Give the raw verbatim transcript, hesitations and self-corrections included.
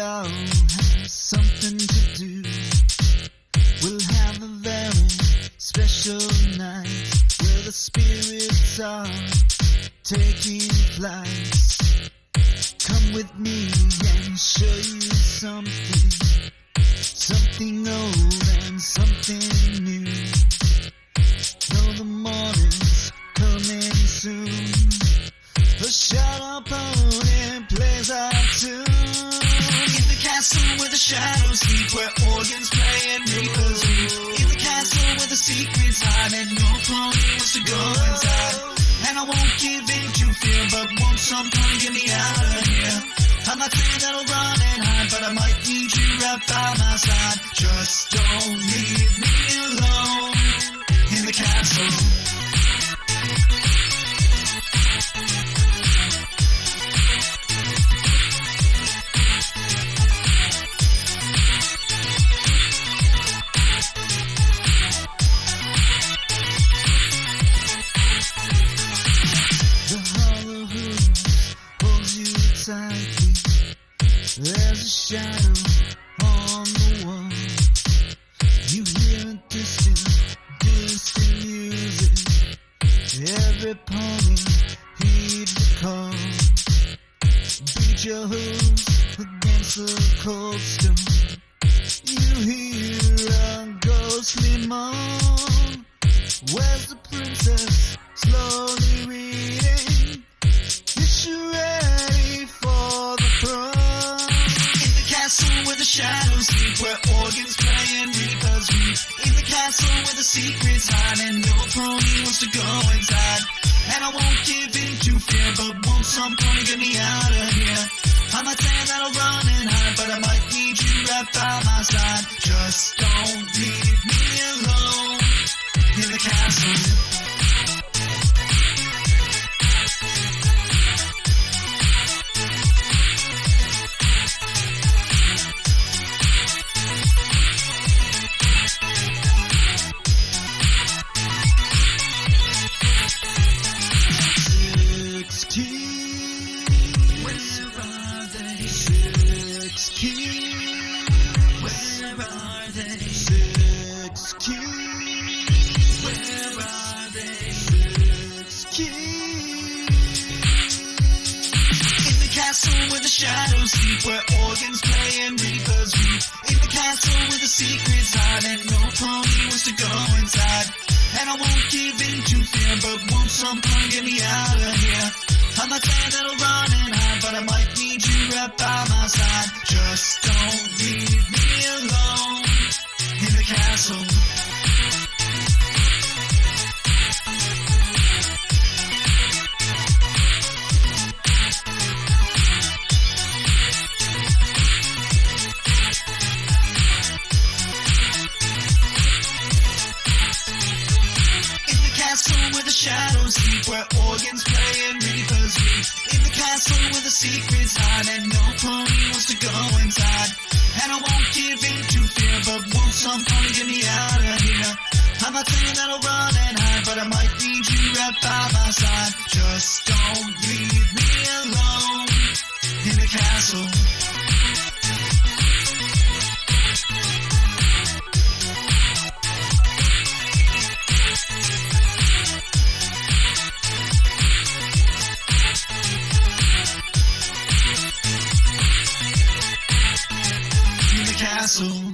shall have something to do. We'll have a very special night where the spirits are taking flight. Come with me and show you something, something old and something new. Know the morning's coming soon. The shadow opponent plays our tune. In the castle where the shadows sleep, where organs play and reapers weep. In the castle where the secrets hide and no pony wants to go inside. And I won't give in to fear, but won't some pony get me out of here? I'm not saying that I'll run and hide, but I might need you right by my side. Just don't leave me alone in the castle. There's a shadow on the wall. You hear a distant, distant music. Every pony heeds the call. Beat your hooves against the cold stone. You hear a ghostly moan. Where's the princess slowly reading? Is she ready for the throne? Where the shadows sleep, where organs play and reapers weep. In the castle where the secrets hide and no pony wants to go inside. And I won't give in to fear, but won't some pony get me out of here? I'm not saying that I'll run and hide, but I might need you right by my side. Just don't leave me alone in the castle. Where the shadows sleep, where organs play and reapers weep. In the castle where the secrets hide and no pony wants to go inside. And I won't give in to fear, but won't some pony get me out of here? I'm not saying that I'll run and hide, but I might need you right by my side. Just don't leave me alone in the castle. Where the shadows sleep, where organs play and reapers weep. In the castle where the secrets hide and no pony wants to go inside. And I won't give in to fear, but won't some pony get me out of here? I'm not saying that I'll run and hide, but I might need you right by my side. Just don't leave me alone in the castle. Castle.